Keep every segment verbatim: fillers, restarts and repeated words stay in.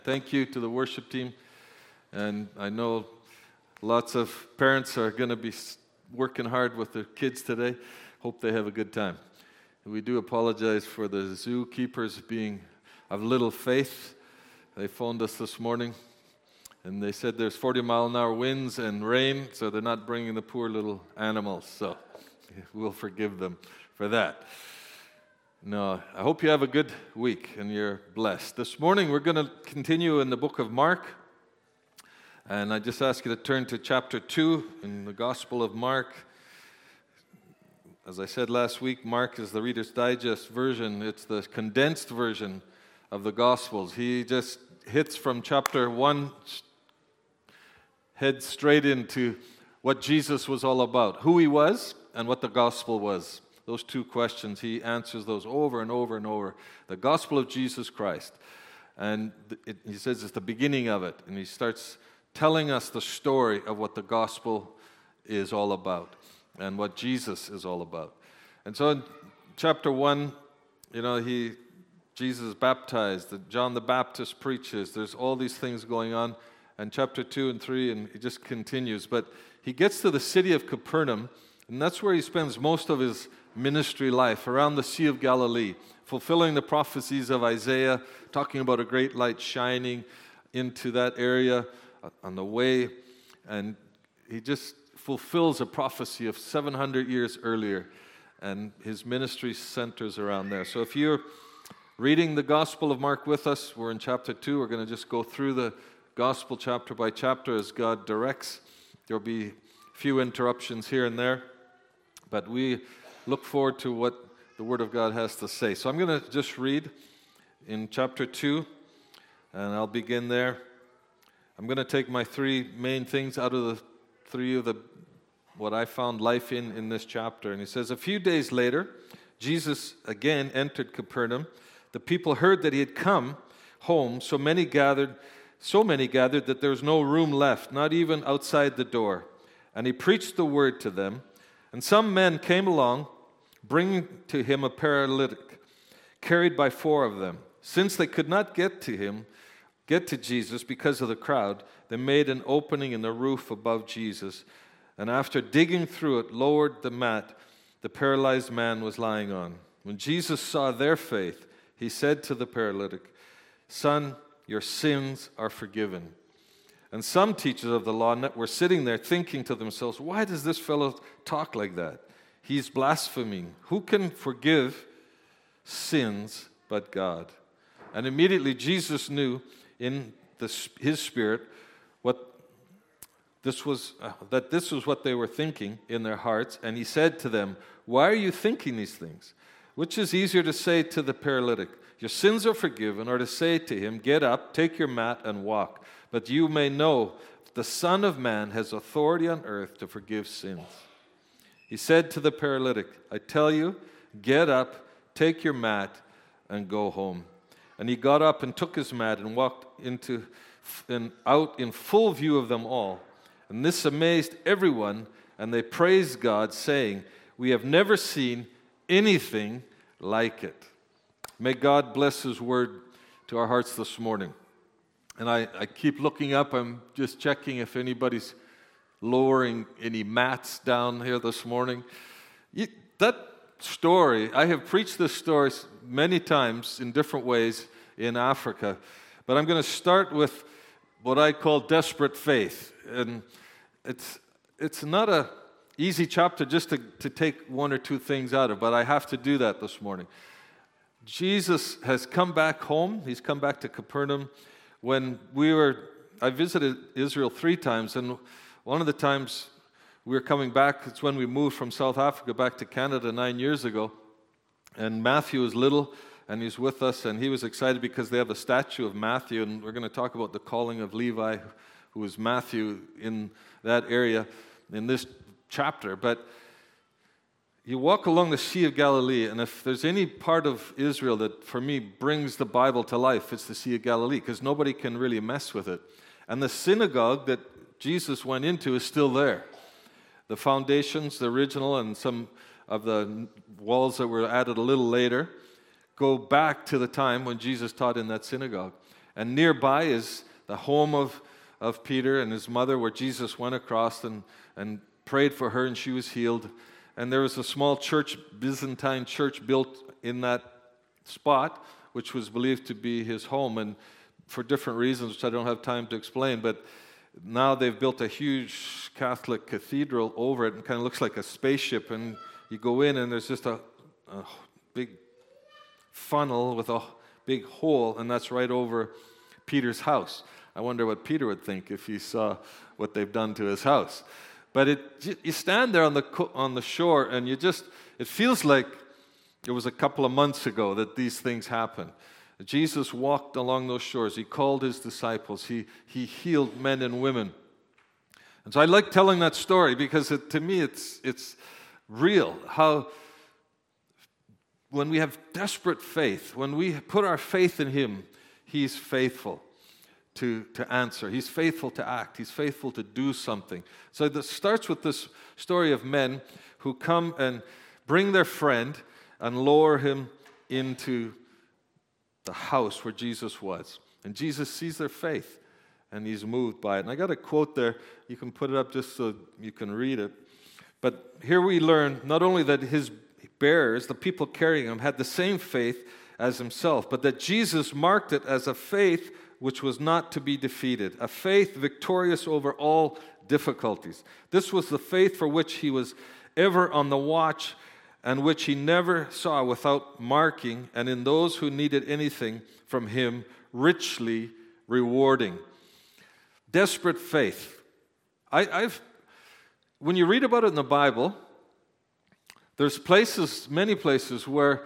Thank you to the worship team, and I know lots of parents are going to be working hard with their kids today. Hope they have a good time. We do apologize for the zookeepers being of little faith. They phoned us this morning, and they said there's forty mile an hour winds and rain, so they're not bringing the poor little animals, so we'll forgive them for that. No, I hope you have a good week and you're blessed. This morning we're going to continue in the book of Mark, and I just ask you to turn to chapter two in the Gospel of Mark. As I said last week, Mark is the Reader's Digest version. It's the condensed version of the Gospels. He just hits from chapter one, heads straight into what Jesus was all about, who he was and what the gospel was. Those two questions, he answers those over and over and over. The gospel of Jesus Christ. And it, he says it's the beginning of it. And he starts telling us the story of what the gospel is all about and what Jesus is all about. And so in chapter one, you know, he Jesus is baptized, John the Baptist preaches. There's all these things going on. And chapter two and three, and he just continues. But he gets to the city of Capernaum, and that's where he spends most of his ministry life, around the Sea of Galilee, fulfilling the prophecies of Isaiah, talking about a great light shining into that area on the way. And he just fulfills a prophecy of seven hundred years earlier, and his ministry centers around there. So if you're reading the Gospel of Mark with us, we're in chapter two. We're going to just go through the Gospel chapter by chapter as God directs. There'll be a few interruptions here and there, but we look forward to what the Word of God has to say. So I'm going to just read in chapter two, and I'll begin there. I'm going to take my three main things out of the three of the what I found life in in this chapter. And he says, a few days later, Jesus again entered Capernaum. The people heard that he had come home, so many gathered, so many gathered that there was no room left, not even outside the door. And he preached the word to them. And some men came along, bringing to him a paralytic, carried by four of them. Since they could not get to him, get to Jesus because of the crowd, they made an opening in the roof above Jesus, and after digging through it, lowered the mat the paralyzed man was lying on. When Jesus saw their faith, he said to the paralytic, "Son, your sins are forgiven." And some teachers of the law were sitting there thinking to themselves, why does this fellow talk like that? He's blaspheming. Who can forgive sins but God? And immediately Jesus knew in the, his spirit what this was, uh, that this was what they were thinking in their hearts. And he said to them, why are you thinking these things? Which is easier to say to the paralytic, your sins are forgiven, or to say to him, get up, take your mat and walk. But you may know the Son of Man has authority on earth to forgive sins. He said to the paralytic, I tell you, get up, take your mat, and go home. And he got up and took his mat and walked into and out in full view of them all. And this amazed everyone, and they praised God, saying, we have never seen anything like it. May God bless his word to our hearts this morning. And I, I keep looking up. I'm just checking if anybody's lowering any mats down here this morning. You, that story, I have preached this story many times in different ways in Africa. But I'm going to start with what I call desperate faith. And it's it's not a easy chapter just to, to take one or two things out of, but I have to do that this morning. Jesus has come back home. He's come back to Capernaum. When we were, I visited Israel three times, and one of the times we were coming back, it's when we moved from South Africa back to Canada nine years ago, and Matthew was little, and he's with us, and he was excited because they have a statue of Matthew, and we're going to talk about the calling of Levi, who was Matthew in that area in this chapter. But you walk along the Sea of Galilee, and if there's any part of Israel that, for me, brings the Bible to life, it's the Sea of Galilee, because nobody can really mess with it. And the synagogue that Jesus went into is still there. The foundations, the original, and some of the walls that were added a little later, go back to the time when Jesus taught in that synagogue. And nearby is the home of, of Peter and his mother, where Jesus went across and, and prayed for her, and she was healed. And there was a small church, Byzantine church, built in that spot, which was believed to be his home, and for different reasons, which I don't have time to explain. But now they've built a huge Catholic cathedral over it, and kind of looks like a spaceship. And you go in, and there's just a, a big funnel with a big hole, and that's right over Peter's house. I wonder what Peter would think if he saw what they've done to his house. But it, you stand there on the on the shore, and you just, it feels like it was a couple of months ago that these things happened. Jesus walked along those shores. He called his disciples. He, he healed men and women. And so I like telling that story because it, to me it's, it's real. How when we have desperate faith, when we put our faith in him, he's faithful to, to answer. He's faithful to act. He's faithful to do something. So this starts with this story of men who come and bring their friend and lower him into the house where Jesus was. And Jesus sees their faith, and he's moved by it. And I got a quote there. You can put it up just so you can read it. But here we learn not only that his bearers, the people carrying him, had the same faith as himself, but that Jesus marked it as a faith which was not to be defeated, a faith victorious over all difficulties. This was the faith for which he was ever on the watch, and which he never saw without marking, and in those who needed anything from him, richly rewarding. Desperate faith. I, I've, when you read about it in the Bible, there's places, many places, where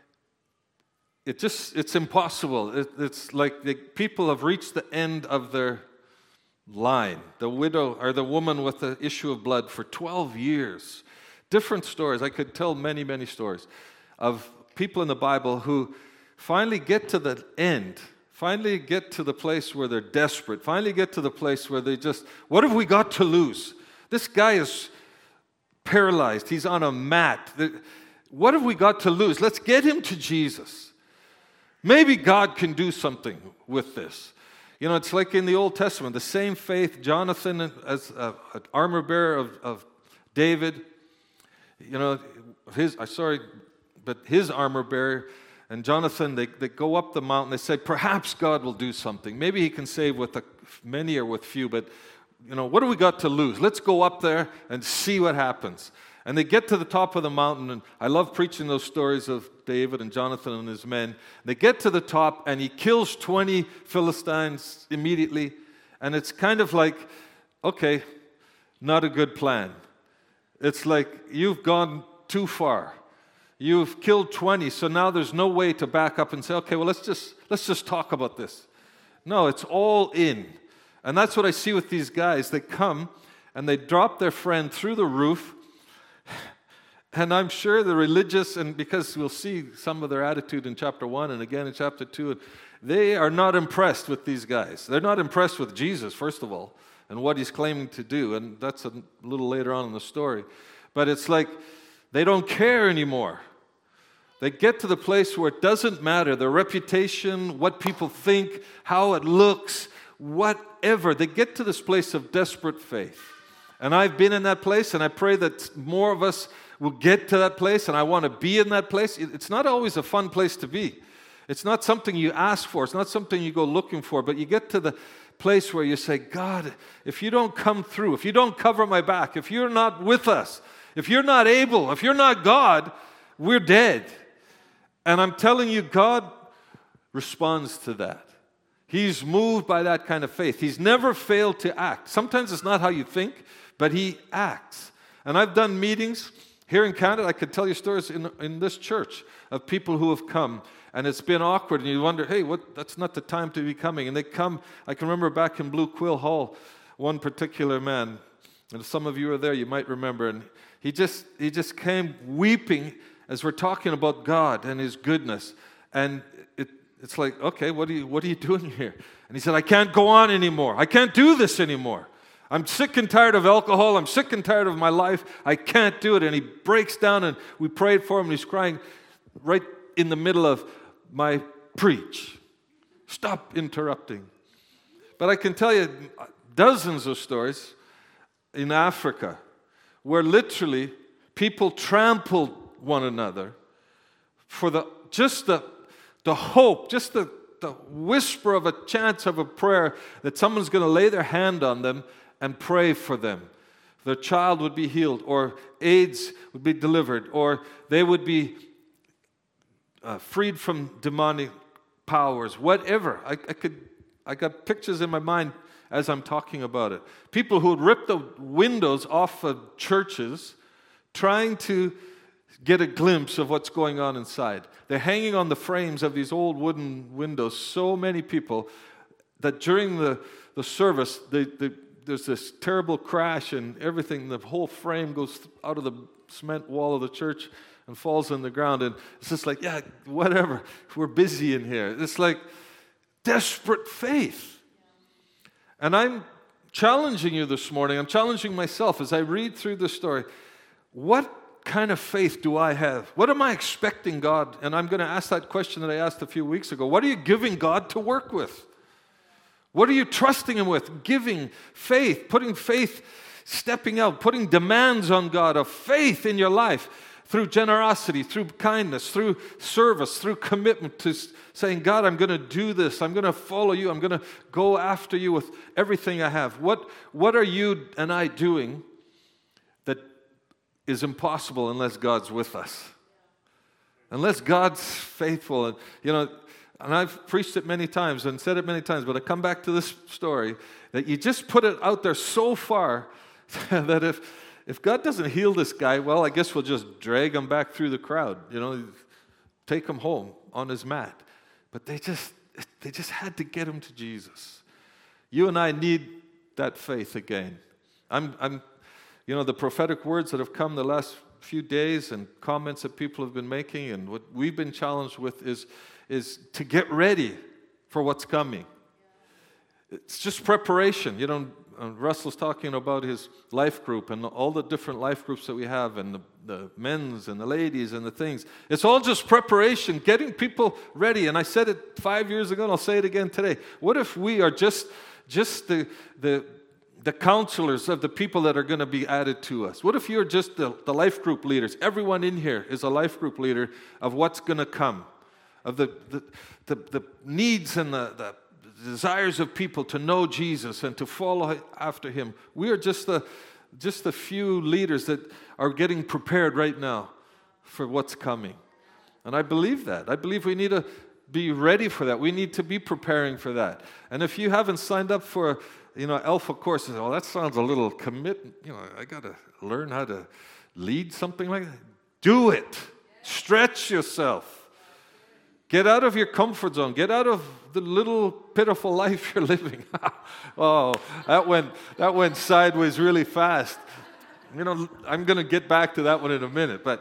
it just, it's impossible. It, it's like the people have reached the end of their line. The widow, or the woman with the issue of blood for twelve years. Different stories. I could tell many, many stories of people in the Bible who finally get to the end, finally get to the place where they're desperate, finally get to the place where they just, what have we got to lose? This guy is paralyzed. He's on a mat. What have we got to lose? Let's get him to Jesus. Maybe God can do something with this. You know, it's like in the Old Testament, the same faith, Jonathan as an armor bearer of, of David. You know, his, I'm sorry, but his armor bearer and Jonathan, they, they go up the mountain. They say, perhaps God will do something. Maybe he can save with a, many or with few, but, you know, what do we got to lose? Let's go up there and see what happens. And they get to the top of the mountain, and I love preaching those stories of David and Jonathan and his men. They get to the top, and he kills twenty Philistines immediately, and it's kind of like, okay, not a good plan. It's like you've gone too far. You've killed twenty, so now there's no way to back up and say, okay, well, let's just let's just talk about this. No, it's all in. And that's what I see with these guys. They come and they drop their friend through the roof. And I'm sure the religious, and because we'll see some of their attitude in chapter one and again in chapter two, they are not impressed with these guys. They're not impressed with Jesus, first of all, and what he's claiming to do. And that's a little later on in the story. But it's like they don't care anymore. They get to the place where it doesn't matter, their reputation, what people think, how it looks, whatever. They get to this place of desperate faith. And I've been in that place, and I pray that more of us will get to that place, and I want to be in that place. It's not always a fun place to be. It's not something you ask for. It's not something you go looking for, but you get to the place where you say, God, if you don't come through, if you don't cover my back, if you're not with us, if you're not able, if you're not God, we're dead. And I'm telling you, God responds to that. He's moved by that kind of faith. He's never failed to act. Sometimes it's not how you think, but he acts. And I've done meetings here in Canada. I could tell you stories in, in this church of people who have come, and it's been awkward, and you wonder, hey, what? That's not the time to be coming. And they come. I can remember back in Blue Quill Hall, one particular man, and if some of you are there, you might remember, and he just he just came weeping as we're talking about God and his goodness. And it, it's like, okay, what are you what are you doing here? And he said, I can't go on anymore. I can't do this anymore. I'm sick and tired of alcohol. I'm sick and tired of my life. I can't do it. And he breaks down, and we prayed for him, and he's crying right in the middle of my preach. Stop interrupting. But I can tell you dozens of stories in Africa where literally people trampled one another for the just the, the hope, just the, the whisper of a chance of a prayer that someone's going to lay their hand on them and pray for them. Their child would be healed, or AIDS would be delivered, or they would be uh, freed from demonic powers, whatever. I, I could, I got pictures in my mind as I'm talking about it. People who would rip the windows off of churches trying to get a glimpse of what's going on inside. They're hanging on the frames of these old wooden windows, so many people, that during the, the service, they, they, there's this terrible crash and everything, the whole frame goes out of the cement wall of the church and falls on the ground. And it's just like, yeah, whatever, we're busy in here. It's like desperate faith. And I'm challenging you this morning, I'm challenging myself as I read through this story. What kind of faith do I have? What am I expecting God? And I'm going to ask that question that I asked a few weeks ago. What are you giving God to work with? What are you trusting Him with? Giving faith, putting faith, stepping out, putting demands on God of faith in your life through generosity, through kindness, through service, through commitment to saying, God, I'm going to do this. I'm going to follow you. I'm going to go after you with everything I have. What, what are you and I doing that is impossible unless God's with us? Unless God's faithful. And, you know, and I've preached it many times and said it many times, but I come back to this story that you just put it out there so far that if if God doesn't heal this guy, well, I guess we'll just drag him back through the crowd, you know, take him home on his mat. But they just they just had to get him to Jesus. You and I need that faith again. I'm I'm you know, the prophetic words that have come the last few days and comments that people have been making and what we've been challenged with is is to get ready for what's coming. It's just preparation. You know, Russell's talking about his life group and all the different life groups that we have and the, the men's and the ladies and the things. It's all just preparation, getting people ready. And I said it five years ago and I'll say it again today. What if we are just, just the, the, the counselors of the people that are going to be added to us? What if you're just the, the life group leaders? Everyone in here is a life group leader of what's going to come. Of the, the, the, the needs and the, the desires of people to know Jesus and to follow after Him. We are just the, just the few leaders that are getting prepared right now for what's coming. And I believe that. I believe we need to be ready for that. We need to be preparing for that. And if you haven't signed up for, you know, Alpha courses, well, that sounds a little commit. You know, I got to learn how to lead something like that. Do it. Stretch yourself. Get out of your comfort zone. Get out of the little pitiful life you're living. Oh, that went that went sideways really fast. You know, I'm going to get back to that one in a minute, but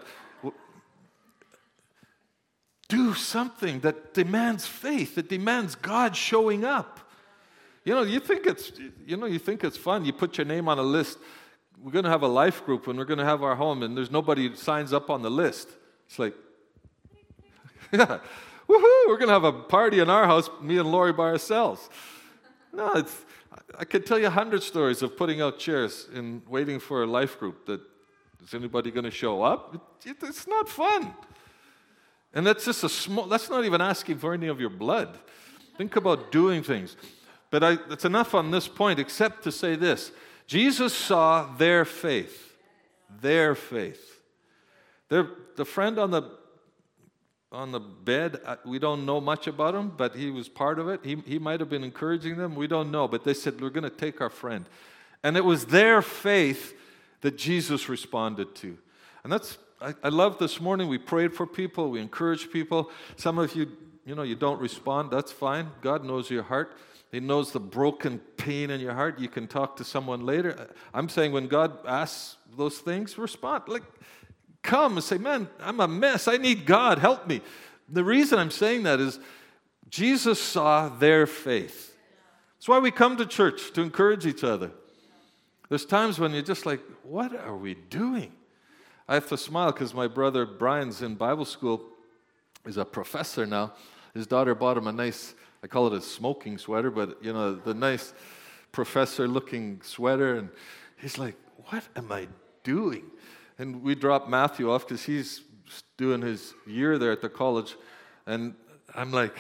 do something that demands faith, that demands God showing up. You know, you think it's you know, you think it's fun. You put your name on a list. We're going to have a life group when we're going to have our home, and there's nobody who signs up on the list. It's like, yeah. Woohoo! We're going to have a party in our house, me and Lori by ourselves. No, it's, I could tell you a hundred stories of putting out chairs and waiting for a life group. That is anybody going to show up? It, it, it's not fun. And that's just a small, that's not even asking for any of your blood. Think about doing things. But I, it's enough on this point except to say this. Jesus saw their faith. Their faith. Their, the friend on the on the bed, we don't know much about him, but he was part of it. He, he might have been encouraging them. We don't know. But they said, we're going to take our friend. And it was their faith that Jesus responded to. And that's, I, I love this morning. We prayed for people. We encouraged people. Some of you, you know, you don't respond. That's fine. God knows your heart. He knows the broken pain in your heart. You can talk to someone later. I'm saying when God asks those things, respond. Like, come and say, man, I'm a mess. I need God. Help me. The reason I'm saying that is Jesus saw their faith. That's why we come to church, to encourage each other. There's times when you're just like, what are we doing? I have to smile because my brother Brian's in Bible school. He's a professor now. His daughter bought him a nice I call it a smoking sweater, but, you know, the nice professor-looking sweater. And he's like, what am I doing? And we dropped Matthew off because he's doing his year there at the college. And I'm like,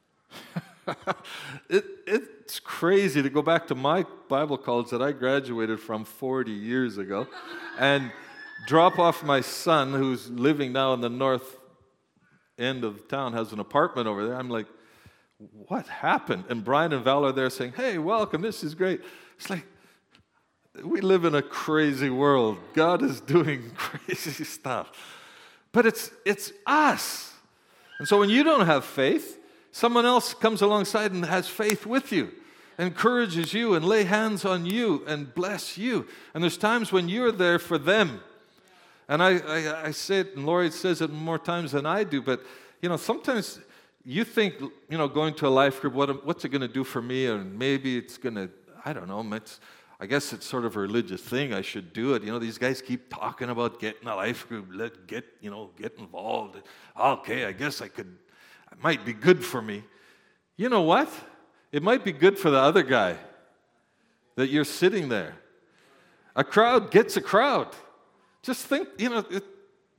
it, it's crazy to go back to my Bible college that I graduated from forty years ago and drop off my son, who's living now in the north end of town, has an apartment over there. I'm like, what happened? And Brian and Val are there saying, hey, welcome, this is great. It's like, we live in a crazy world. God is doing crazy stuff. But it's it's us. And so when you don't have faith, someone else comes alongside and has faith with you, encourages you and lay hands on you and bless you. And there's times when you're there for them. And I, I, I say it, and Laurie says it more times than I do, but, you know, sometimes you think, you know, going to a life group, what, what's it going to do for me? And maybe it's going to, I don't know, it's, I guess it's sort of a religious thing. I should do it. You know, these guys keep talking about getting a life group, let get, you know, get involved. Okay, I guess I could, it might be good for me. You know what? It might be good for the other guy that you're sitting there. A crowd gets a crowd. Just think, you know, it,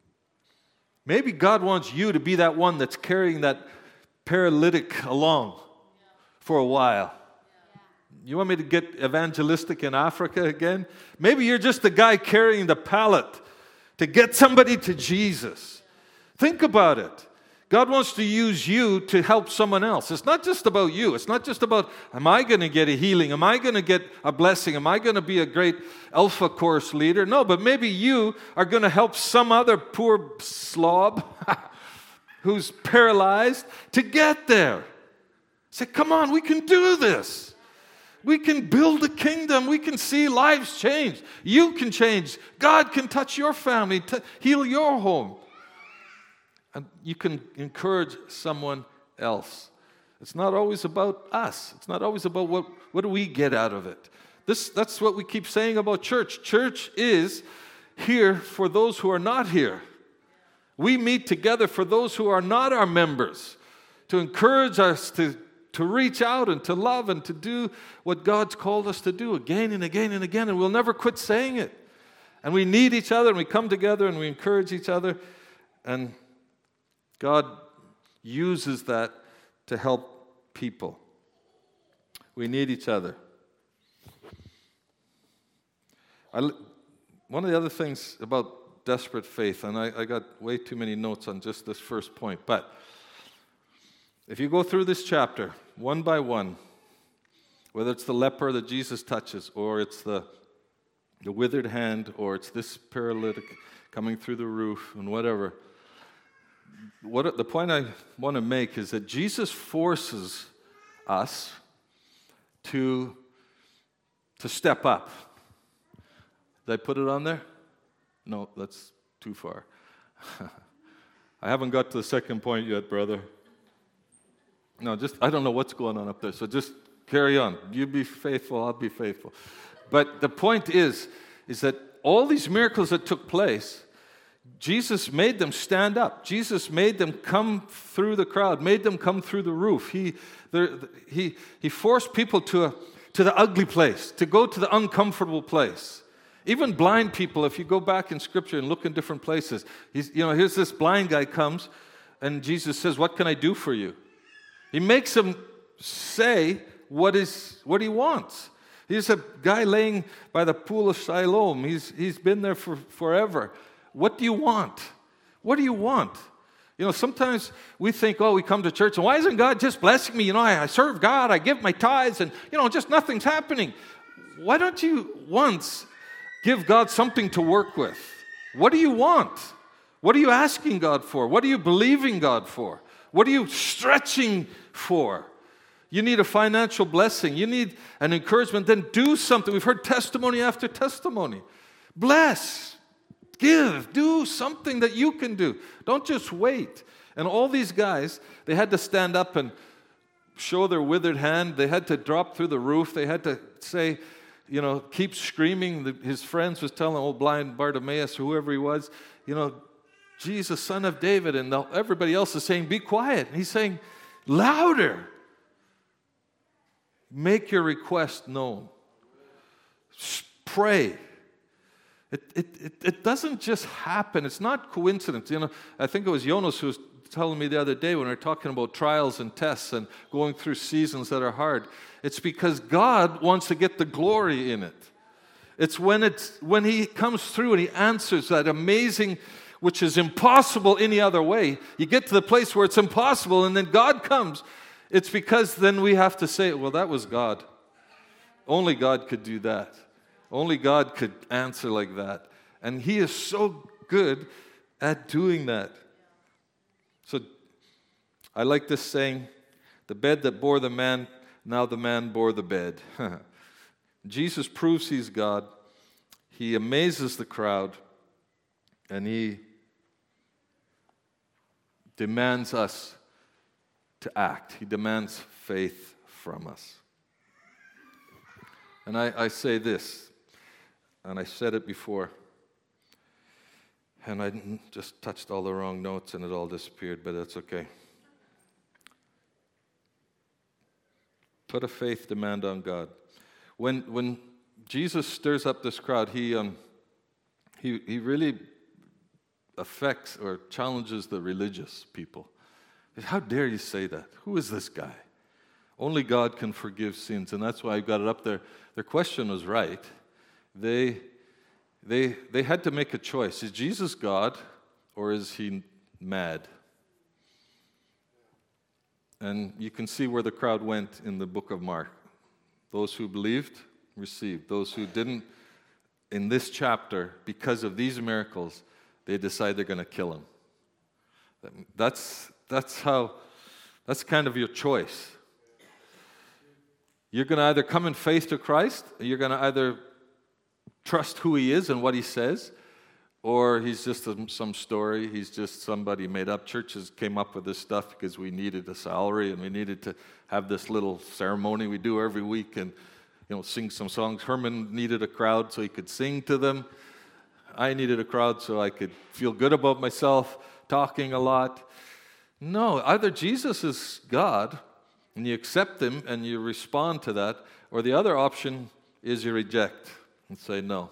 maybe God wants you to be that one that's carrying that paralytic along for a while. You want me to get evangelistic in Africa again? Maybe you're just the guy carrying the pallet to get somebody to Jesus. Think about it. God wants to use you to help someone else. It's not just about you. It's not just about, am I going to get a healing? Am I going to get a blessing? Am I going to be a great Alpha Course leader? No, but maybe you are going to help some other poor slob who's paralyzed to get there. Say, come on, we can do this. We can build a kingdom. We can see lives change. You can change. God can touch your family, to heal your home. And you can encourage someone else. It's not always about us. It's not always about what, what do we get out of it. This, that's what we keep saying about church. Church is here for those who are not here. We meet together for those who are not our members, to encourage us to, to reach out and to love and to do what God's called us to do again and again and again, and we'll never quit saying it. And we need each other, and we come together, and we encourage each other, and God uses that to help people. We need each other. I, one of the other things about desperate faith, and I, I got way too many notes on just this first point, but if you go through this chapter, one by one, whether it's the leper that Jesus touches, or it's the, the withered hand, or it's this paralytic coming through the roof, and whatever, What the point I want to make is that Jesus forces us to, to step up. Did I put it on there? No, that's too far. I haven't got to the second point yet, brother. No, just, I don't know what's going on up there, so just carry on. You be faithful, I'll be faithful. But the point is, is that all these miracles that took place, Jesus made them stand up. Jesus made them come through the crowd, made them come through the roof. He, he, he forced people to, a, to the ugly place, to go to the uncomfortable place. Even blind people, if you go back in Scripture and look in different places, he's, you know, here's this blind guy comes, and Jesus says, what can I do for you? He makes him say what is what he wants. He's a guy laying by the pool of Siloam. He's, he's been there for forever. What do you want? What do you want? You know, sometimes we think, oh, we come to church, and why isn't God just blessing me? You know, I, I serve God, I give my tithes, and, you know, just nothing's happening. Why don't you once give God something to work with? What do you want? What are you asking God for? What are you believing God for? What are you stretching for? You need a financial blessing. You need an encouragement. Then do something. We've heard testimony after testimony. Bless. Give, do something that you can do. Don't just wait. And all these guys, they had to stand up and show their withered hand. They had to drop through the roof. They had to say, you know, keep screaming. His friends was telling old blind Bartimaeus, or whoever he was, you know, Jesus, Son of David. And everybody else is saying, be quiet. And he's saying, louder. Make your request known. Pray. It, it, it, it doesn't just happen. It's not coincidence. You know, I think it was Jonas who was telling me the other day when we were talking about trials and tests and going through seasons that are hard. It's because God wants to get the glory in it. It's when it's when He comes through and He answers that amazing, which is impossible any other way. You get to the place where it's impossible, and then God comes. It's because then we have to say, well, that was God. Only God could do that. Only God could answer like that. And He is so good at doing that. So I like this saying, the bed that bore the man, now the man bore the bed. Jesus proves He's God. He amazes the crowd. And He demands us to act. He demands faith from us. And I, I say this, and I said it before, and I just touched all the wrong notes and it all disappeared, but that's okay. Put a faith demand on God. When when Jesus stirs up this crowd, he um he he really affects or challenges the religious people. How dare you say that? Who is this guy? Only God can forgive sins, and that's why I got it up there. Their question was right. They they they had to make a choice. Is Jesus God or is He mad? And you can see where the crowd went in the book of Mark. Those who believed, received. Those who didn't, in this chapter, because of these miracles, they decide they're going to kill Him. That's, that's how, that's kind of your choice. You're going to either come in faith to Christ, or you're going to either trust who He is and what He says, or He's just a, some story, He's just somebody made up. Churches came up with this stuff because we needed a salary and we needed to have this little ceremony we do every week and, you know, sing some songs. Herman needed a crowd so he could sing to them. I needed a crowd so I could feel good about myself, talking a lot. No, either Jesus is God and you accept Him and you respond to that, or the other option is you reject and say no.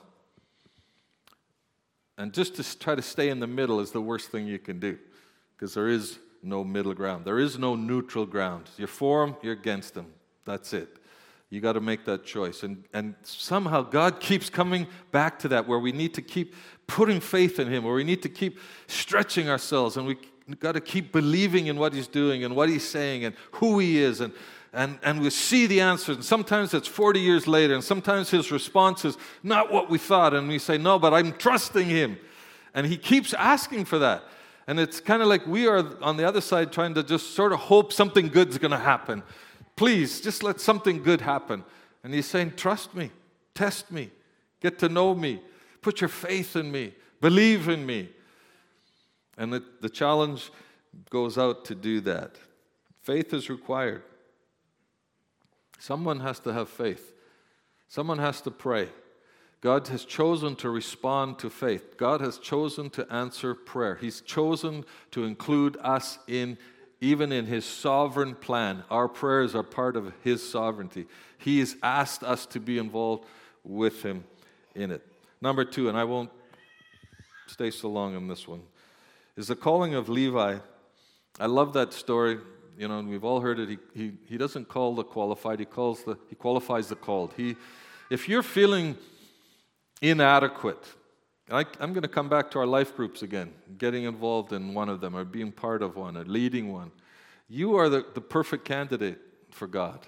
And just to try to stay in the middle is the worst thing you can do, because there is no middle ground. There is no neutral ground. You're for Him, you're against Him. That's it. You got to make that choice. And, and somehow God keeps coming back to that, where we need to keep putting faith in Him, where we need to keep stretching ourselves, and we got to keep believing in what He's doing and what He's saying and who He is, and And, and we see the answers. And sometimes it's forty years later, and sometimes His response is not what we thought. And we say, no, but I'm trusting Him. And He keeps asking for that. And it's kind of like we are on the other side trying to just sort of hope something good's going to happen. Please, just let something good happen. And He's saying, trust me, test me, get to know me, put your faith in me, believe in me. And the, the challenge goes out to do that. Faith is required. Someone has to have faith. Someone has to pray. God has chosen to respond to faith. God has chosen to answer prayer. He's chosen to include us in, even in His sovereign plan. Our prayers are part of His sovereignty. He has asked us to be involved with Him in it. Number two, and I won't stay so long on this one, is the calling of Levi. I love that story. You know, and we've all heard it. He, he he doesn't call the qualified. He calls the he qualifies the called. He, if you're feeling inadequate, I, I'm going to come back to our life groups again. Getting involved in one of them, or being part of one, or leading one. You are the, the perfect candidate for God.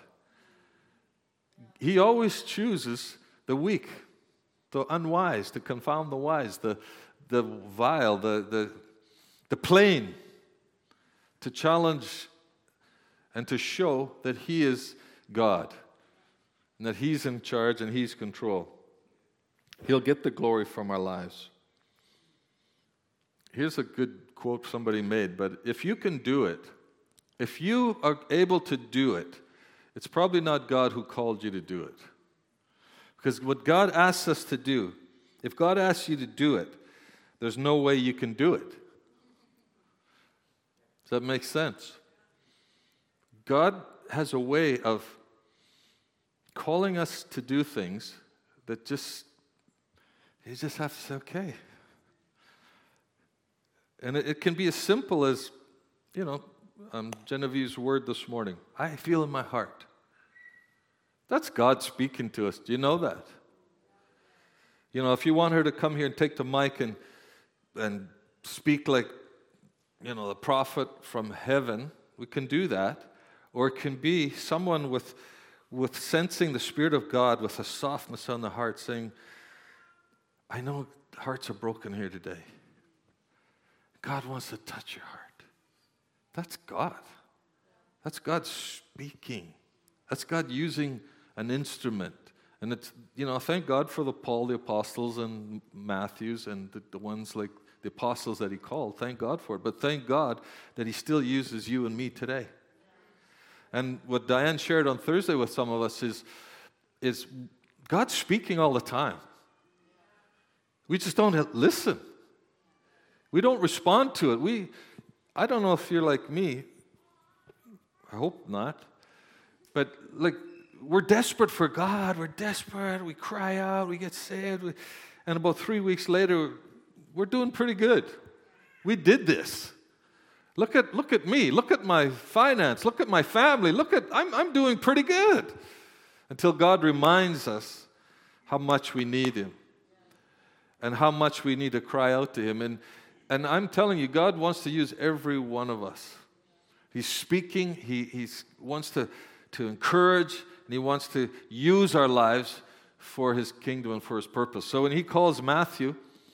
He always chooses the weak, the unwise, to confound the wise, the the vile, the the the plain, to challenge and to show that He is God, and that He's in charge and He's control. He'll get the glory from our lives. Here's a good quote somebody made, but if you can do it, if you are able to do it, it's probably not God who called you to do it. Because what God asks us to do, if God asks you to do it, there's no way you can do it. Does that make sense? God has a way of calling us to do things that just, you just have to say, okay. And it, it can be as simple as, you know, um, Genevieve's word this morning. I feel in my heart. That's God speaking to us. Do you know that? You know, if you want her to come here and take the mic and and speak like, you know, the prophet from heaven, we can do that. Or it can be someone with with sensing the Spirit of God with a softness on the heart saying, I know hearts are broken here today. God wants to touch your heart. That's God. That's God speaking. That's God using an instrument. And it's, you know, thank God for the Paul, the apostles, and Matthews, and the, the ones like the apostles that he called. Thank God for it. But thank God that he still uses you and me today. And what Diane shared on Thursday with some of us is, is God's speaking all the time. We just don't listen. We don't respond to it. We, I don't know if you're like me. I hope not. But like, we're desperate for God. We're desperate. We cry out. We get saved. We, and about three weeks later, we're doing pretty good. We did this. Look at look at me. Look at my finance. Look at my family. Look at I'm I'm doing pretty good. Until God reminds us how much we need Him, and how much we need to cry out to Him. And and I'm telling you, God wants to use every one of us. He's speaking. He He's wants to to encourage, and He wants to use our lives for His kingdom and for His purpose. So when He calls Matthew,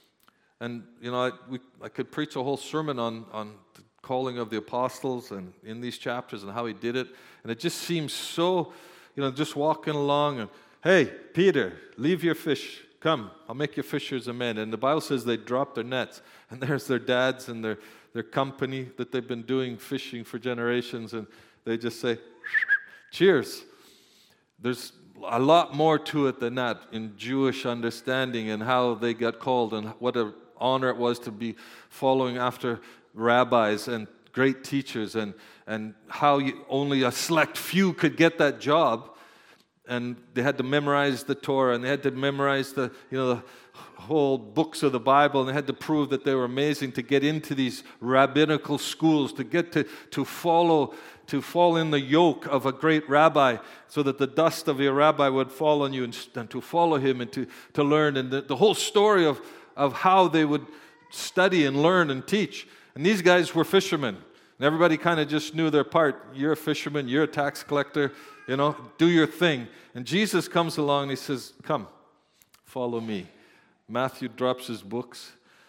and you know, I, we, I could preach a whole sermon on on the calling of the apostles and in these chapters and how He did it, and it just seems so, you know, just walking along and, hey, Peter, leave your fish. Come, I'll make you fishers of men. And the Bible says they dropped their nets, and there's their dads and their their company that they've been doing fishing for generations, and they just say, cheers. There's a lot more to it than that in Jewish understanding and how they got called and what an honor it was to be following after rabbis and great teachers, and, and how you, only a select few could get that job. And they had to memorize the Torah, and they had to memorize the, you know, the whole books of the Bible, and they had to prove that they were amazing to get into these rabbinical schools, to get to, to follow, to fall in the yoke of a great rabbi, so that the dust of your rabbi would fall on you, and, and to follow him and to, to learn. And the, the whole story of, of how they would study and learn and teach. And these guys were fishermen. And everybody kind of just knew their part. You're a fisherman, you're a tax collector, you know, do your thing. And Jesus comes along and He says, come, follow me. Matthew drops his books.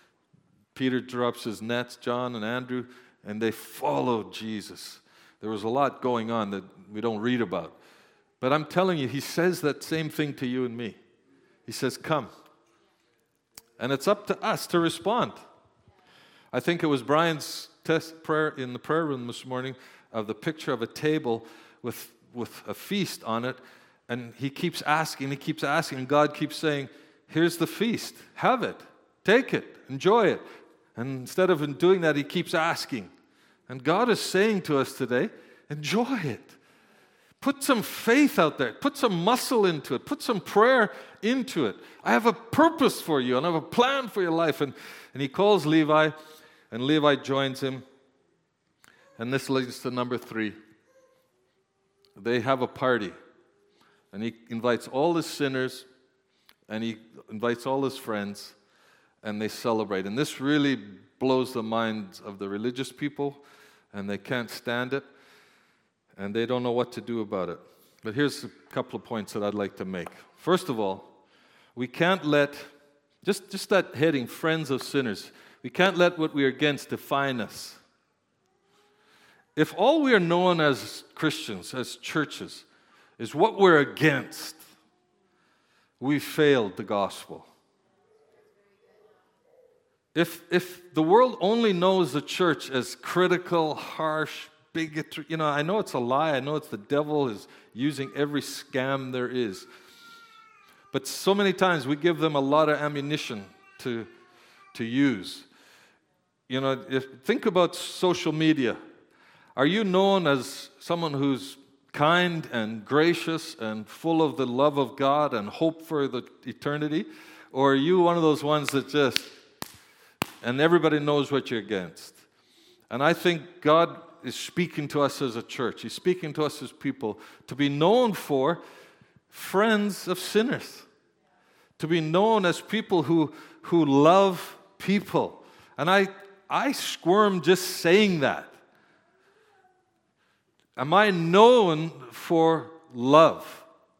Peter drops his nets, John and Andrew, and they followed Jesus. There was a lot going on that we don't read about. But I'm telling you, He says that same thing to you and me. He says, come. And it's up to us to respond. I think it was Brian's test prayer in the prayer room this morning of the picture of a table with, with a feast on it. And he keeps asking, he keeps asking, and God keeps saying, here's the feast. Have it. Take it. Enjoy it. And instead of doing that, He keeps asking. And God is saying to us today, enjoy it. Put some faith out there. Put some muscle into it. Put some prayer into it. I have a purpose for you, and I have a plan for your life. And, and He calls Levi, and Levi joins him. And this leads to number three. They have a party. And He invites all His sinners, and He invites all His friends, and they celebrate. And this really blows the minds of the religious people, and they can't stand it, and they don't know what to do about it. But here's a couple of points that I'd like to make. First of all, we can't let, just, just that heading, friends of sinners, we can't let what we are against define us. If all we are known as Christians, as churches, is what we're against, we failed the gospel. If if the world only knows the church as critical, harsh, bigotry, you know, I know it's a lie. I know it's the devil is using every scam there is. But so many times we give them a lot of ammunition to to use. You know, if, think about social media. Are you known as someone who's kind and gracious and full of the love of God and hope for the eternity? Or are you one of those ones that just, and everybody knows what you're against? And I think God is speaking to us as a church. He's speaking to us as people to be known for friends of sinners, to be known as people who, who love people. And I, I squirm just saying that. Am I known for love?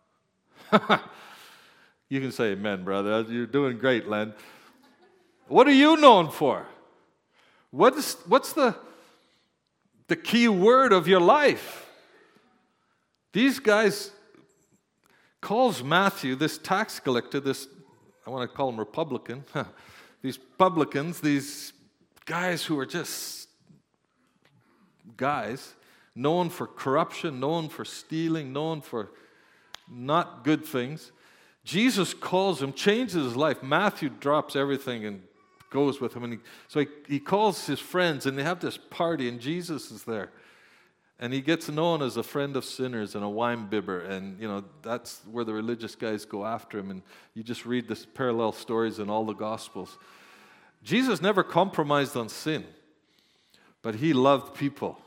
You can say amen, brother. You're doing great, Len. What are you known for? What is, what's the, the key word of your life? These guys calls Matthew, this tax collector, this, I want to call him Republican, these publicans, these guys who are just guys, known for corruption, known for stealing, known for not good things. Jesus calls him, changes his life. Matthew drops everything and goes with him. And he, so he, he calls his friends, and they have this party, and Jesus is there. And he gets known as a friend of sinners and a wine bibber. And, you know, that's where the religious guys go after him. And you just read this parallel stories in all the Gospels. Jesus never compromised on sin, but he loved people.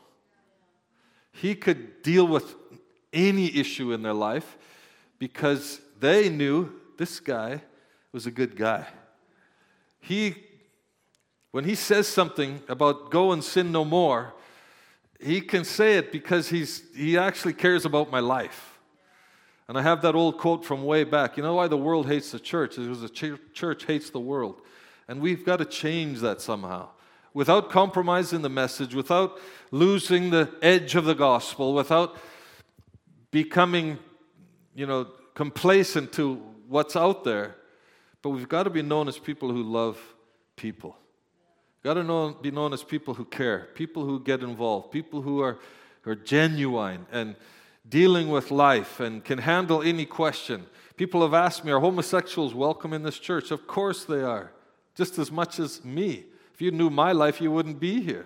He could deal with any issue in their life because they knew this guy was a good guy. He, when he says something about go and sin no more, he can say it because he's he actually cares about my life. And I have that old quote from way back. You know why the world hates the church? It's because the ch- church hates the world. And we've got to change that somehow. Without compromising the message, without losing the edge of the gospel, without becoming, you know, complacent to what's out there. But we've got to be known as people who love people. We've got to know, be known as people who care, people who get involved, people who are, who are genuine and dealing with life and can handle any question. People have asked me, are homosexuals welcome in this church? Of course they are, just as much as me. If you knew my life, you wouldn't be here.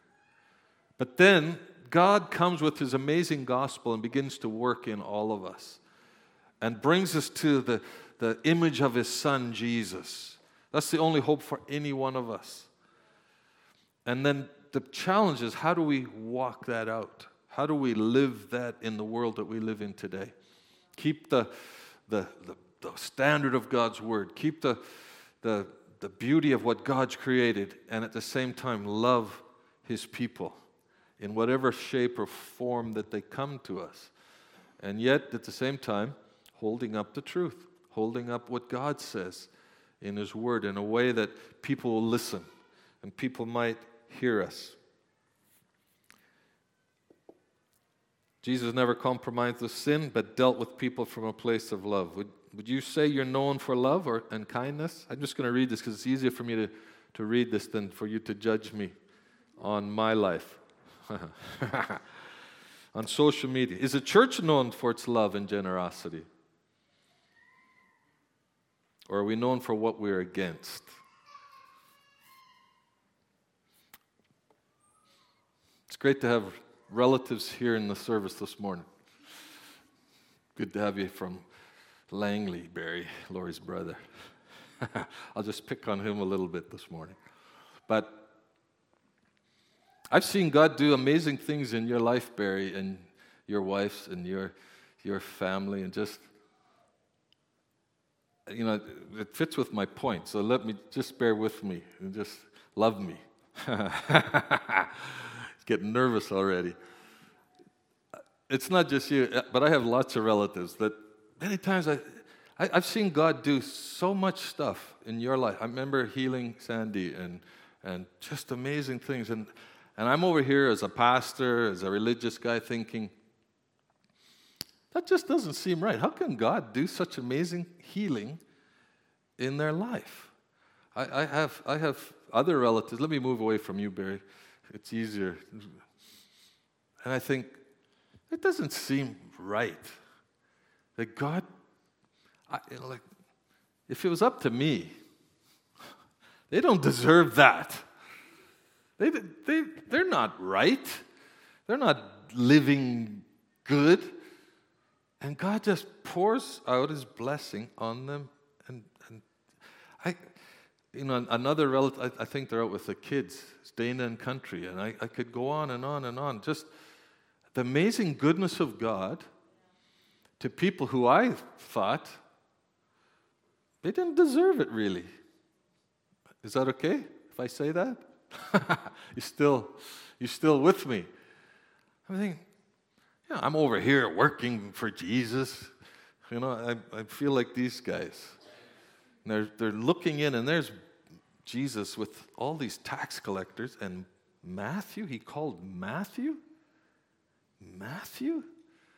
But then God comes with his amazing gospel and begins to work in all of us and brings us to the, the image of his son, Jesus. That's the only hope for any one of us. And then the challenge is, how do we walk that out? How do we live that in the world that we live in today? Keep the, the, the, the standard of God's word. Keep the, the, the beauty of what God's created, and at the same time love his people in whatever shape or form that they come to us. And yet, at the same time, holding up the truth, holding up what God says in his word in a way that people will listen and people might hear us. Jesus never compromised with sin, but dealt with people from a place of love. Would, would you say you're known for love or, and kindness? I'm just going to read this because it's easier for me to, to read this than for you to judge me on my life. On social media. Is the church known for its love and generosity? Or are we known for what we're against? It's great to have relatives here in the service this morning. Good to have you from Langley, Barry, Lori's brother. I'll just pick on him a little bit this morning. But I've seen God do amazing things in your life, Barry, and your wife's and your your family, and just, you know, it fits with my point. So let me, just bear with me and just love me. Getting nervous already. It's not just you, but I have lots of relatives that many times I, I, I've seen God do so much stuff in your life. I remember healing Sandy and and just amazing things. And, and I'm over here as a pastor, as a religious guy thinking, that just doesn't seem right. How can God do such amazing healing in their life? I, I have I have other relatives. Let me move away from you, Barry. It's easier. And I think, it doesn't seem right that God, I, you know, like, if it was up to me, they don't deserve that. They, they, they're not right. They're not living good. And God just pours out his blessing on them. And, and I, you know, another relative, I, I think they're out with the kids, it's Dana and Country, and I, I could go on and on and on. Just the amazing goodness of God to people who I thought they didn't deserve it, really. Is that okay if I say that? you still, you still with me? I'm thinking, yeah, I'm over here working for Jesus. You know, I, I feel like these guys. And they're, they're looking in, and there's Jesus with all these tax collectors, and Matthew, he called Matthew? Matthew?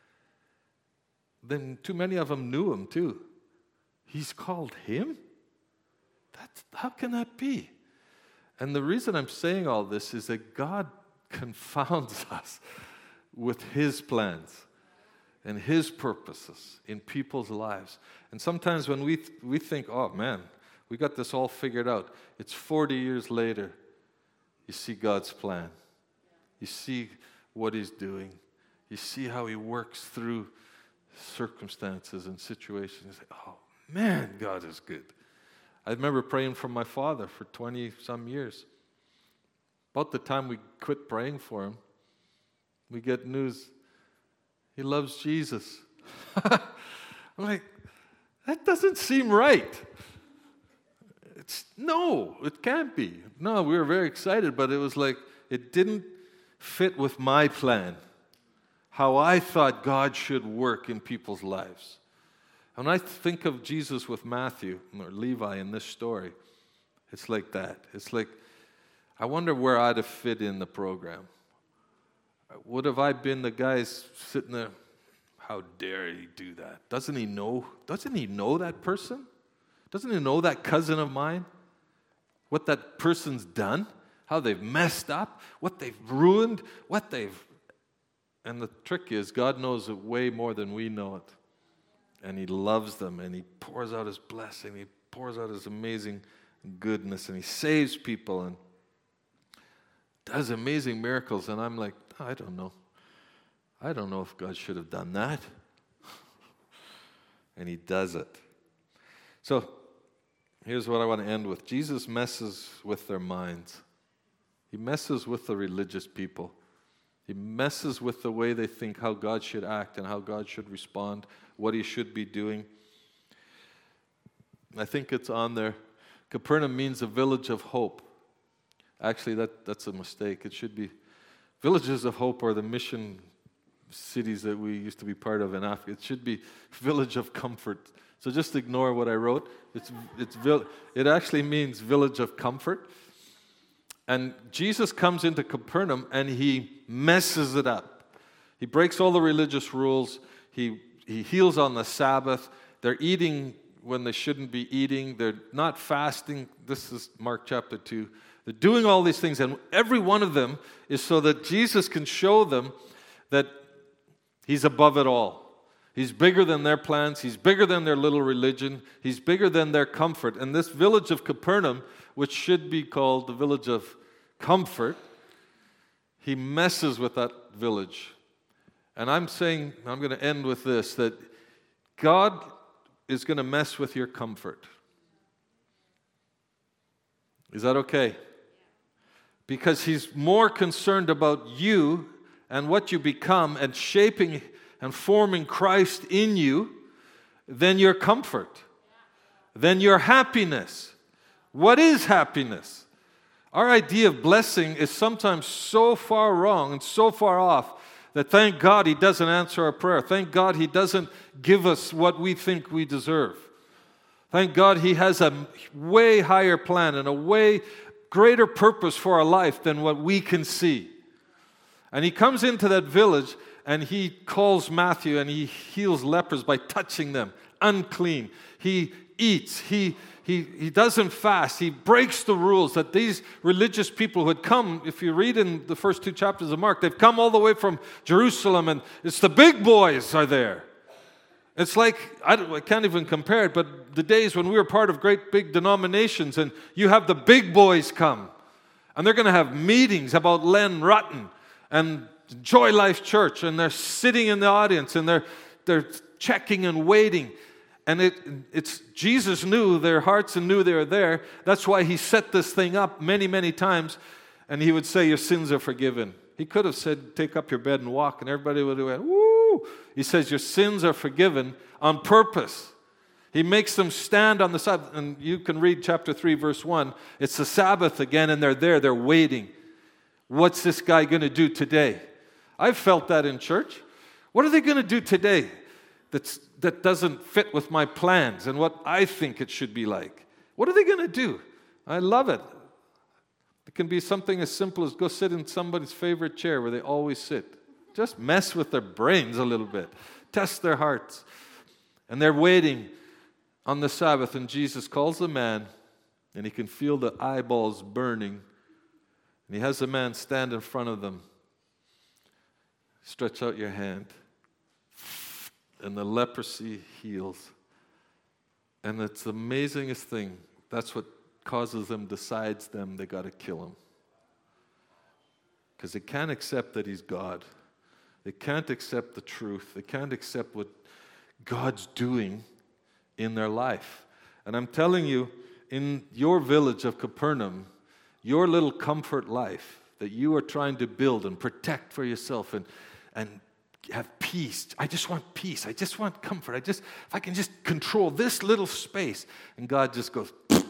Then too many of them knew him too. He's called him? That's, how can that be? And the reason I'm saying all this is that God confounds us with his plans and his purposes in people's lives. And sometimes when we th- we think, oh man, we got this all figured out, it's forty years later, you see God's plan. You see what he's doing. You see how he works through circumstances and situations. You say, oh man, God is good. I remember praying for my father for twenty-some years. About the time we quit praying for him, we get news, he loves Jesus. I'm like, that doesn't seem right. It's, no, it can't be. No, we were very excited, but it was like, it didn't fit with my plan, how I thought God should work in people's lives. When I think of Jesus with Matthew, or Levi in this story, it's like that. It's like, I wonder where I'd have fit in the program. Would have I been the guy sitting there, how dare he do that? Doesn't he know? Doesn't he know that person? Doesn't he know that cousin of mine? What that person's done? How they've messed up? What they've ruined? What they've... And the trick is, God knows it way more than we know it. And he loves them, and he pours out his blessing. He pours out his amazing goodness, and he saves people and does amazing miracles. And I'm like, I don't know. I don't know if God should have done that. And he does it. So here's what I want to end with. Jesus messes with their minds. He messes with the religious people. He messes with the way they think how God should act and how God should respond, what he should be doing. I think it's on there. Capernaum means a village of hope. Actually, that, that's a mistake. It should be villages of hope are the mission cities that we used to be part of in Africa. It should be village of comfort. So just ignore what I wrote. It's, it's, it actually means village of comfort. And Jesus comes into Capernaum and he messes it up. He breaks all the religious rules. He, he heals on the Sabbath. They're eating when they shouldn't be eating. They're not fasting. This is Mark chapter two. They're doing all these things, and every one of them is so that Jesus can show them that he's above it all. He's bigger than their plans. He's bigger than their little religion. He's bigger than their comfort. And this village of Capernaum, which should be called the village of comfort, he messes with that village. And I'm saying, I'm going to end with this, that God is going to mess with your comfort. Is that okay? Because he's more concerned about you and what you become and shaping and forming Christ in you than your comfort, than your happiness. What is happiness? Our idea of blessing is sometimes so far wrong and so far off that thank God he doesn't answer our prayer. Thank God he doesn't give us what we think we deserve. Thank God he has a way higher plan and a way greater purpose for our life than what we can see. And he comes into that village and he calls Matthew and he heals lepers by touching them, unclean. He eats. He, he, he doesn't fast. He breaks the rules that these religious people who had come, if you read in the first two chapters of Mark, they've come all the way from Jerusalem and it's the big boys are there. It's like, I, don't, I can't even compare it, but the days when we were part of great big denominations and you have the big boys come and they're going to have meetings about Len Rutten and Joy Life Church, and they're sitting in the audience, and they're they're checking and waiting. And it it's Jesus knew their hearts and knew they were there. That's why he set this thing up many, many times. And he would say, your sins are forgiven. He could have said, take up your bed and walk, and everybody would have went, woo! He says, your sins are forgiven on purpose. He makes them stand on the Sabbath. And you can read chapter three, verse one. It's the Sabbath again, and they're there. They're waiting. What's this guy going to do today? I've felt that in church. What are they going to do today that's, that doesn't fit with my plans and what I think it should be like? What are they going to do? I love it. It can be something as simple as go sit in somebody's favorite chair where they always sit. Just mess with their brains a little bit. Test their hearts. And they're waiting on the Sabbath, and Jesus calls the man, and he can feel the eyeballs burning. And he has the man stand in front of them. Stretch out your hand. And the leprosy heals. And it's the amazingest thing. That's what causes them, decides them, they got to kill him. Because they can't accept that he's God. They can't accept the truth. They can't accept what God's doing in their life. And I'm telling you, in your village of Capernaum, your little comfort life that you are trying to build and protect for yourself and, and have peace. I just want peace. I just want comfort. I just, if I can just control this little space. And God just goes,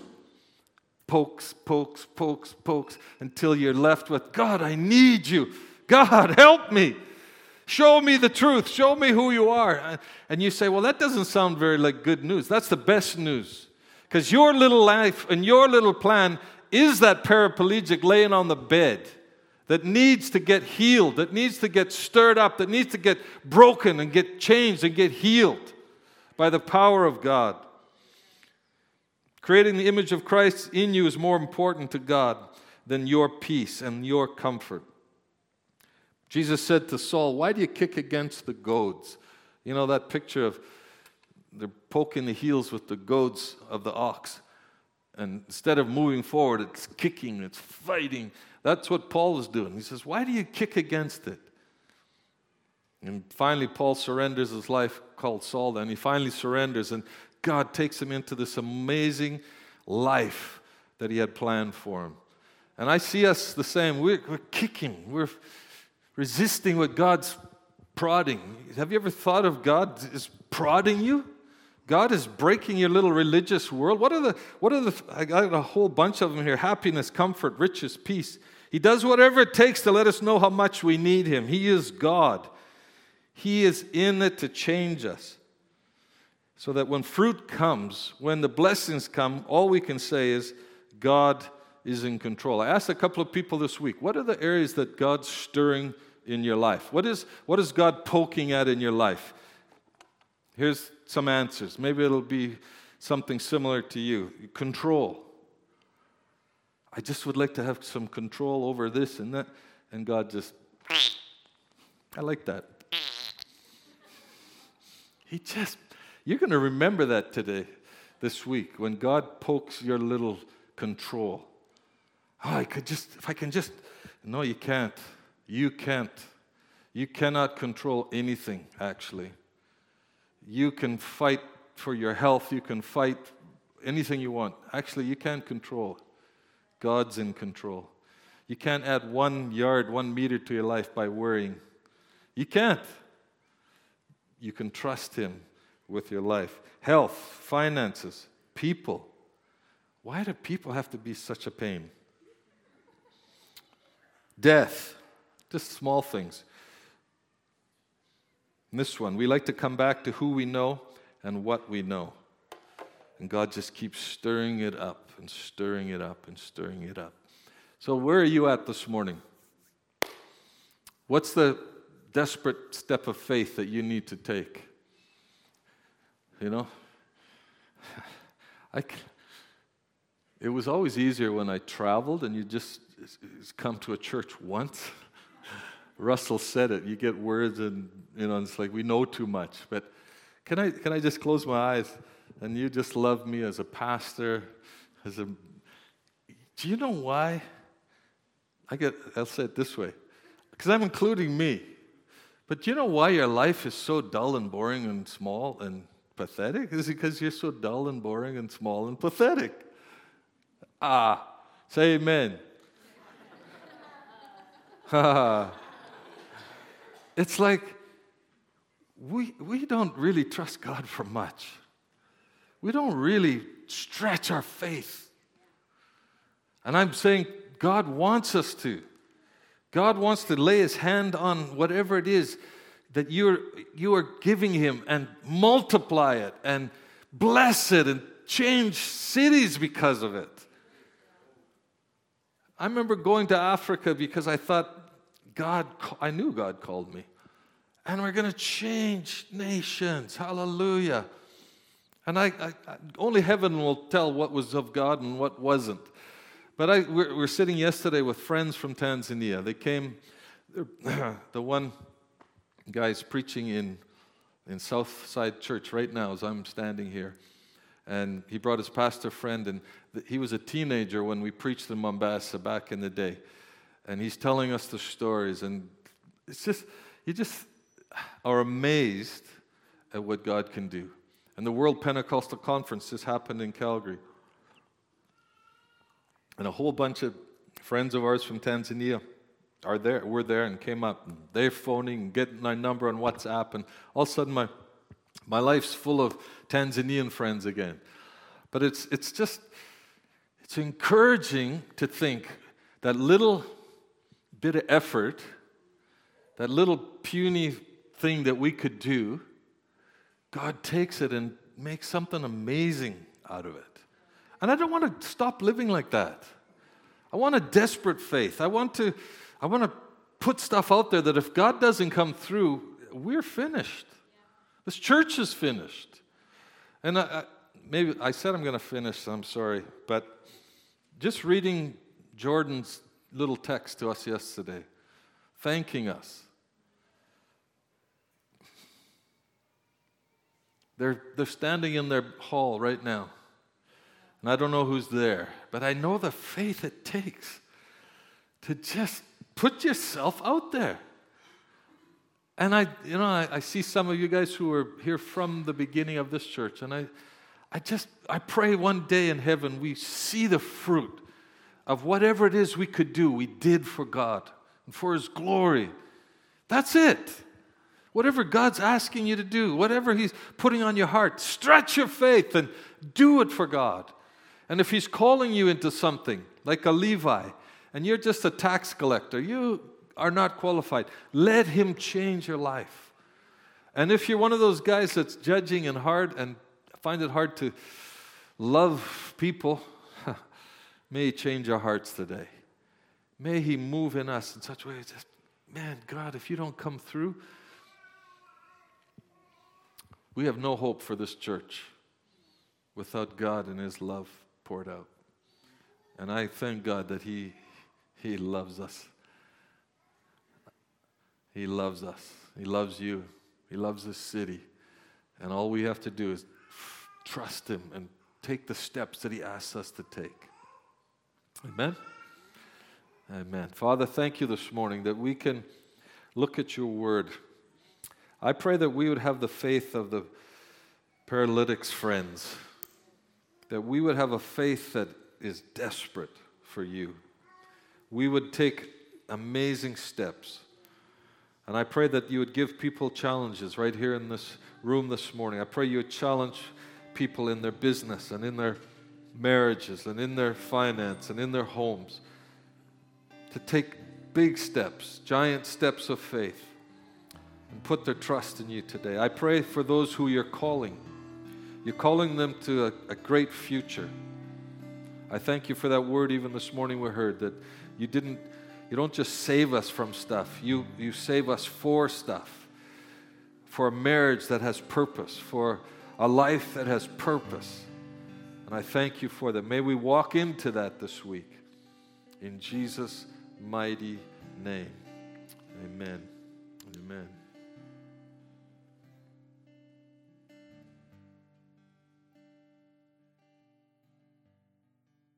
pokes, pokes, pokes, pokes, until you're left with, God, I need you. God, help me. Show me the truth. Show me who you are. And you say, well, that doesn't sound very like good news. That's the best news. Because your little life and your little plan is that paraplegic laying on the bed that needs to get healed, that needs to get stirred up, that needs to get broken and get changed and get healed by the power of God. Creating the image of Christ in you is more important to God than your peace and your comfort. Jesus said to Saul, why do you kick against the goads? You know that picture of they're poking the heels with the goads of the ox. And instead of moving forward, it's kicking, it's fighting. That's what Paul is doing. He says, why do you kick against it? And finally, Paul surrenders his life, called Saul then. He finally surrenders, and God takes him into this amazing life that he had planned for him. And I see us the same. We're, we're kicking. We're resisting what God's prodding. Have you ever thought of God is prodding you? God is breaking your little religious world. What are the, what are the, I got a whole bunch of them here. Happiness, comfort, riches, peace. He does whatever it takes to let us know how much we need him. He is God. He is in it to change us. So that when fruit comes, when the blessings come, all we can say is, God is in control. I asked a couple of people this week, what are the areas that God's stirring in your life? What is, what is God poking at in your life? Here's some answers. Maybe it'll be something similar to you. Control. I just would like to have some control over this and that. And God just, I like that. He just, you're going to remember that today, this week, when God pokes your little control. Oh, I could just, if I can just, no, you can't. You can't. You cannot control anything, actually. You can fight for your health. You can fight anything you want. Actually, you can't control. God's in control. You can't add one yard, one meter to your life by worrying. You can't. You can trust him with your life. Health, finances, people. Why do people have to be such a pain? Death, just small things. And this one, we like to come back to who we know and what we know. And God just keeps stirring it up and stirring it up and stirring it up. So where are you at this morning? What's the desperate step of faith that you need to take? You know? I, it was always easier when I traveled and you just come to a church once. Russell said it. You get words and, you know, it's like we know too much. But can I can I just close my eyes and you just love me as a pastor, as a... Do you know why? I get, I'll say it this way. Because I'm including me. But do you know why your life is so dull and boring and small and pathetic? Is it because you're so dull and boring and small and pathetic? Ah, say amen. It's like we, we don't really trust God for much. We don't really stretch our faith. And I'm saying God wants us to. God wants to lay His hand on whatever it is that you're, you are giving Him and multiply it and bless it and change cities because of it. I remember going to Africa because I thought God, I knew God called me. And we're going to change nations. Hallelujah. And I, I, only heaven will tell what was of God and what wasn't. But I, we're, we're sitting yesterday with friends from Tanzania. They came, the one guy's preaching in, in Southside Church right now as I'm standing here. And he brought his pastor friend, and th- he was a teenager when we preached in Mombasa back in the day. And he's telling us the stories, and it's just, you just are amazed at what God can do. And the World Pentecostal Conference just happened in Calgary. And a whole bunch of friends of ours from Tanzania are there, were there and came up. And they're phoning and getting my number on WhatsApp. And all of a sudden, my, my life's full of Tanzanian friends again. But it's, it's just, it's encouraging to think that little bit of effort, that little puny thing that we could do, God takes it and makes something amazing out of it. And I don't want to stop living like that. I want a desperate faith. I want to, I want to put stuff out there that if God doesn't come through, we're finished. This church is finished. And I, I, maybe I said I'm going to finish, so I'm sorry. But just reading Jordan's little text to us yesterday, thanking us. They're, they're standing in their hall right now. And I don't know who's there, but I know the faith it takes to just put yourself out there. And I, you know, I, I see some of you guys who are here from the beginning of this church, and I, I just, I pray one day in heaven we see the fruit of whatever it is we could do, we did for God and for His glory. That's it. Whatever God's asking you to do, whatever He's putting on your heart, stretch your faith and do it for God. And if He's calling you into something, like a Levi, and you're just a tax collector, you are not qualified, let Him change your life. And if you're one of those guys that's judging and hard and find it hard to love people, may He change our hearts today. May He move in us in such a way, just, man, God, if you don't come through, we have no hope for this church without God and His love poured out. And I thank God that He, He loves us. He loves us. He loves you. He loves this city. And all we have to do is trust Him and take the steps that He asks us to take. Amen? Amen. Father, thank you this morning that we can look at your word. I pray that we would have the faith of the paralytic's friends, that we would have a faith that is desperate for you. We would take amazing steps. And I pray that you would give people challenges right here in this room this morning. I pray you would challenge people in their business and in their marriages and in their finance and in their homes to take big steps, giant steps of faith, and put their trust in you today. I pray for those who you're calling. You're calling them to a, a great future. I thank you for that word even this morning we heard, that you didn't, you don't just save us from stuff. You, you save us for stuff, for a marriage that has purpose, for a life that has purpose. And I thank you for that. May we walk into that this week. In Jesus' mighty name. Amen. Amen.